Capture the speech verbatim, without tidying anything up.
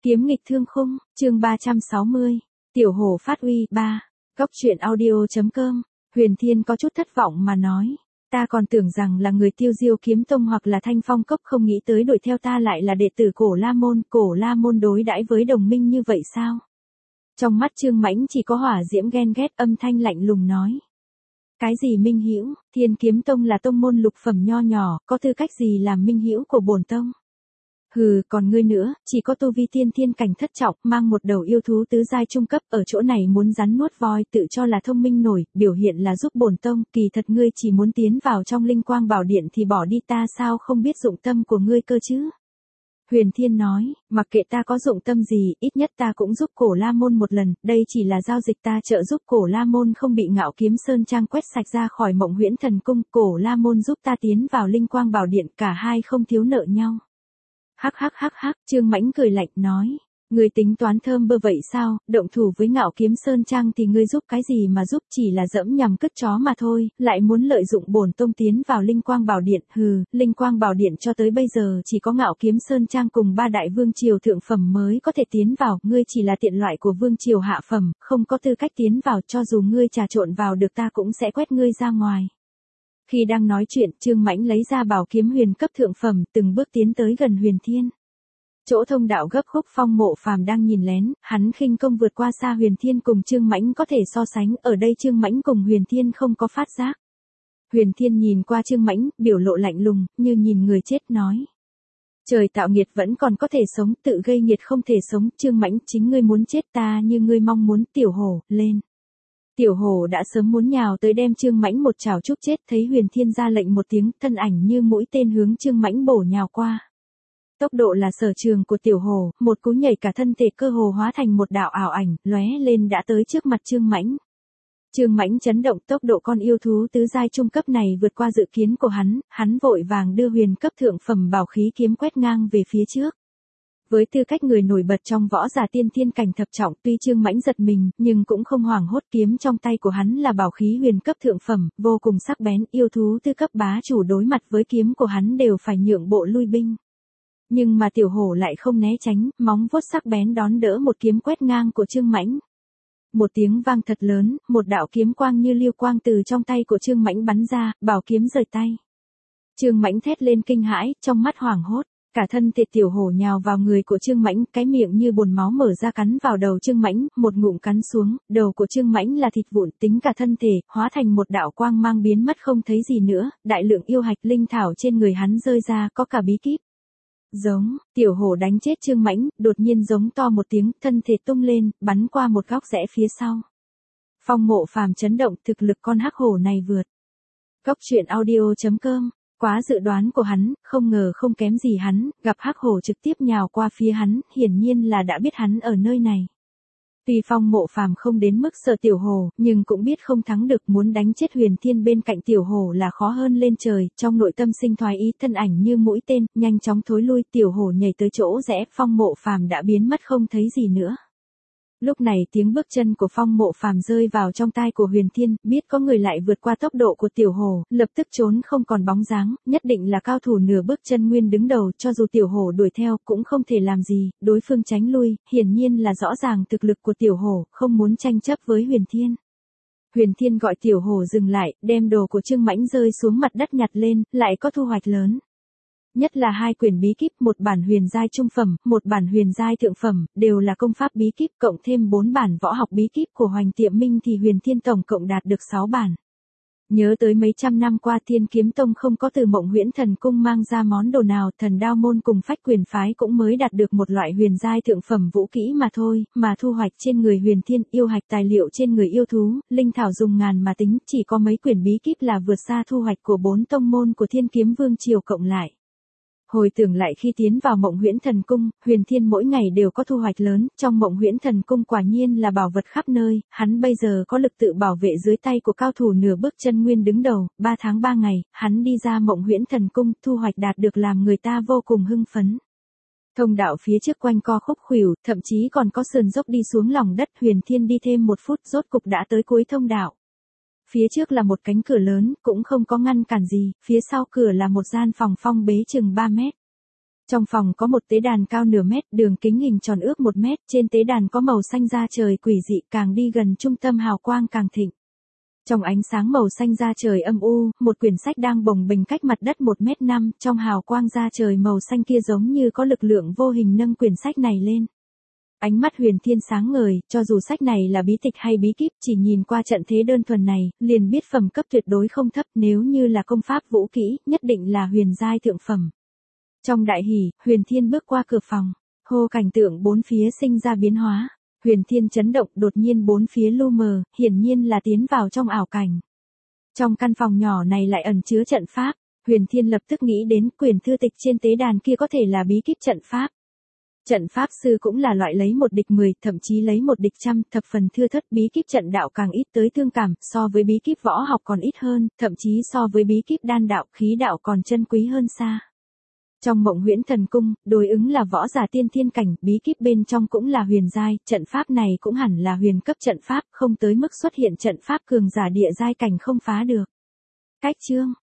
Kiếm nghịch thương khung, chương ba trăm sáu mươi, Tiểu Hổ phát uy, ba. Góc truyện audio.com, Huyền Thiên có chút thất vọng mà nói. Ta còn tưởng rằng là người Tiêu Diêu kiếm tông hoặc là Thanh Phong cốc, không nghĩ tới đuổi theo ta lại là đệ tử Cổ La Môn. Cổ La Môn đối đãi với đồng minh như vậy sao? Trong mắt Trương Mãnh chỉ có hỏa diễm ghen ghét, âm thanh lạnh lùng nói. Cái gì minh hữu? Thiên Kiếm Tông là tông môn lục phẩm nho nhỏ, có tư cách gì làm minh hữu của bổn tông? Hừ, còn ngươi nữa, chỉ có tu vi tiên thiên cảnh thất trọng, mang một đầu yêu thú tứ giai trung cấp, ở chỗ này muốn rắn nuốt voi, tự cho là thông minh nổi, biểu hiện là giúp bổn tông, kỳ thật ngươi chỉ muốn tiến vào trong Linh Quang Bảo Điện thì bỏ đi, ta sao không biết dụng tâm của ngươi cơ chứ? Huyền Thiên nói, mặc kệ ta có dụng tâm gì, ít nhất ta cũng giúp Cổ La Môn một lần, đây chỉ là giao dịch, ta trợ giúp Cổ La Môn không bị Ngạo Kiếm Sơn Trang quét sạch ra khỏi Mộng Huyễn Thần Cung, Cổ La Môn giúp ta tiến vào Linh Quang Bảo Điện, cả hai không thiếu nợ nhau. Hắc hắc hắc hắc, Trương Mãnh cười lạnh nói, ngươi tính toán thơm bơ vậy sao, động thủ với Ngạo Kiếm Sơn Trang thì ngươi giúp cái gì mà giúp, chỉ là dẫm nhằm cứt chó mà thôi, lại muốn lợi dụng bổn tông tiến vào Linh Quang Bảo Điện, hừ, Linh Quang Bảo Điện cho tới bây giờ chỉ có Ngạo Kiếm Sơn Trang cùng ba đại vương triều thượng phẩm mới có thể tiến vào, ngươi chỉ là tiện loại của vương triều hạ phẩm, không có tư cách tiến vào, cho dù ngươi trà trộn vào được ta cũng sẽ quét ngươi ra ngoài. Khi đang nói chuyện, Trương Mãnh lấy ra bảo kiếm huyền cấp thượng phẩm, từng bước tiến tới gần Huyền Thiên. Chỗ thông đạo gấp khúc, Phong Mộ Phàm đang nhìn lén, hắn khinh công vượt qua xa Huyền Thiên cùng Trương Mãnh có thể so sánh, ở đây Trương Mãnh cùng Huyền Thiên không có phát giác. Huyền Thiên nhìn qua Trương Mãnh, biểu lộ lạnh lùng, như nhìn người chết nói. Trời tạo nghiệt vẫn còn có thể sống, tự gây nghiệt không thể sống, Trương Mãnh chính ngươi muốn chết ta như ngươi mong muốn, Tiểu Hổ, lên. Tiểu Hổ đã sớm muốn nhào tới đem Trương Mãnh một chảo chúc chết, thấy Huyền Thiên ra lệnh một tiếng, thân ảnh như mũi tên hướng Trương Mãnh bổ nhào qua. Tốc độ là sở trường của Tiểu Hổ, một cú nhảy cả thân thể cơ hồ hóa thành một đạo ảo ảnh, lóe lên đã tới trước mặt Trương Mãnh. Trương Mãnh chấn động, tốc độ con yêu thú tứ giai trung cấp này vượt qua dự kiến của hắn, hắn vội vàng đưa huyền cấp thượng phẩm bảo khí kiếm quét ngang về phía trước. Với tư cách người nổi bật trong võ giả tiên thiên cảnh thập trọng, tuy Trương Mãnh giật mình, nhưng cũng không hoảng hốt, kiếm trong tay của hắn là bảo khí huyền cấp thượng phẩm, vô cùng sắc bén, yêu thú tư cấp bá chủ đối mặt với kiếm của hắn đều phải nhượng bộ lui binh. Nhưng mà Tiểu Hổ lại không né tránh, móng vuốt sắc bén đón đỡ một kiếm quét ngang của Trương Mãnh. Một tiếng vang thật lớn, một đạo kiếm quang như lưu quang từ trong tay của Trương Mãnh bắn ra, bảo kiếm rời tay. Trương Mãnh thét lên kinh hãi, trong mắt hoảng hốt. Cả thân thể Tiểu Hổ nhào vào người của Trương Mãnh, cái miệng như bồn máu mở ra cắn vào đầu Trương Mãnh, một ngụm cắn xuống, đầu của Trương Mãnh là thịt vụn, tính cả thân thể, hóa thành một đạo quang mang biến mất không thấy gì nữa, đại lượng yêu hạch linh thảo trên người hắn rơi ra, có cả bí kíp. Giống, Tiểu Hổ đánh chết Trương Mãnh, đột nhiên giống to một tiếng, thân thể tung lên, bắn qua một góc rẽ phía sau. Phong Mộ Phàm chấn động, thực lực con hắc hổ này vượt. Góc truyện audio.com. Quá dự đoán của hắn, không ngờ không kém gì hắn, gặp hắc hổ trực tiếp nhào qua phía hắn, hiển nhiên là đã biết hắn ở nơi này. Tuy Phong Mộ Phàm không đến mức sợ Tiểu Hổ, nhưng cũng biết không thắng được, muốn đánh chết Huyền Thiên bên cạnh Tiểu Hổ là khó hơn lên trời, trong nội tâm sinh thoái ý, thân ảnh như mũi tên, nhanh chóng thối lui, Tiểu Hổ nhảy tới chỗ rẽ, Phong Mộ Phàm đã biến mất không thấy gì nữa. Lúc này tiếng bước chân của Phong Mộ Phàm rơi vào trong tai của Huyền Thiên, biết có người lại vượt qua tốc độ của Tiểu Hổ, lập tức trốn không còn bóng dáng, nhất định là cao thủ nửa bước chân nguyên đứng đầu, cho dù Tiểu Hổ đuổi theo cũng không thể làm gì, đối phương tránh lui, hiển nhiên là rõ ràng thực lực của Tiểu Hổ, không muốn tranh chấp với Huyền Thiên. Huyền Thiên gọi Tiểu Hổ dừng lại, đem đồ của Trương Mãnh rơi xuống mặt đất nhặt lên, lại có thu hoạch lớn. Nhất là hai quyển bí kíp, một bản huyền giai trung phẩm, một bản huyền giai thượng phẩm, đều là công pháp bí kíp, cộng thêm bốn bản võ học bí kíp của Hoành Tiệm Minh thì Huyền Thiên tổng cộng đạt được sáu bản. Nhớ tới mấy trăm năm qua Thiên Kiếm Tông không có từ Mộng Huyễn Thần Cung mang ra món đồ nào, Thần Đao Môn cùng Phách Quyền Phái cũng mới đạt được một loại huyền giai thượng phẩm vũ kỹ mà thôi, mà thu hoạch trên người Huyền Thiên, yêu hạch tài liệu trên người yêu thú, linh thảo dùng ngàn mà tính, chỉ có mấy quyển bí kíp là vượt xa thu hoạch của bốn tông môn của Thiên Kiếm Vương triều cộng lại. Hồi tưởng lại khi tiến vào Mộng Huyễn Thần Cung, Huyền Thiên mỗi ngày đều có thu hoạch lớn, trong Mộng Huyễn Thần Cung quả nhiên là bảo vật khắp nơi, hắn bây giờ có lực tự bảo vệ dưới tay của cao thủ nửa bước chân nguyên đứng đầu, ba tháng ba ngày, hắn đi ra Mộng Huyễn Thần Cung, thu hoạch đạt được làm người ta vô cùng hưng phấn. Thông đạo phía trước quanh co khúc khuỷu, thậm chí còn có sườn dốc đi xuống lòng đất, Huyền Thiên đi thêm một phút, rốt cục đã tới cuối thông đạo. Phía trước là một cánh cửa lớn, cũng không có ngăn cản gì, phía sau cửa là một gian phòng phong bế chừng ba mét. Trong phòng có một tế đàn cao nửa mét, đường kính hình tròn ước một mét, trên tế đàn có màu xanh da trời quỷ dị, càng đi gần trung tâm hào quang càng thịnh. Trong ánh sáng màu xanh da trời âm u, một quyển sách đang bồng bềnh cách mặt đất một mét năm, trong hào quang da trời màu xanh kia giống như có lực lượng vô hình nâng quyển sách này lên. Ánh mắt Huyền Thiên sáng ngời, cho dù sách này là bí tịch hay bí kíp, chỉ nhìn qua trận thế đơn thuần này, liền biết phẩm cấp tuyệt đối không thấp, nếu như là công pháp vũ kỹ, nhất định là huyền giai thượng phẩm. Trong đại hỉ, Huyền Thiên bước qua cửa phòng, hô cảnh tượng bốn phía sinh ra biến hóa. Huyền Thiên chấn động, đột nhiên bốn phía lu mờ, hiển nhiên là tiến vào trong ảo cảnh. Trong căn phòng nhỏ này lại ẩn chứa trận pháp, Huyền Thiên lập tức nghĩ đến quyển thư tịch trên tế đàn kia có thể là bí kíp trận pháp. Trận pháp sư cũng là loại lấy một địch mười, thậm chí lấy một địch trăm, thập phần thưa thớt, bí kíp trận đạo càng ít tới thương cảm, so với bí kíp võ học còn ít hơn, thậm chí so với bí kíp đan đạo, khí đạo còn chân quý hơn xa. Trong Mộng Huyễn Thần Cung, đối ứng là võ giả tiên thiên cảnh, bí kíp bên trong cũng là huyền giai, trận pháp này cũng hẳn là huyền cấp trận pháp, không tới mức xuất hiện trận pháp cường giả địa giai cảnh không phá được. Cách chương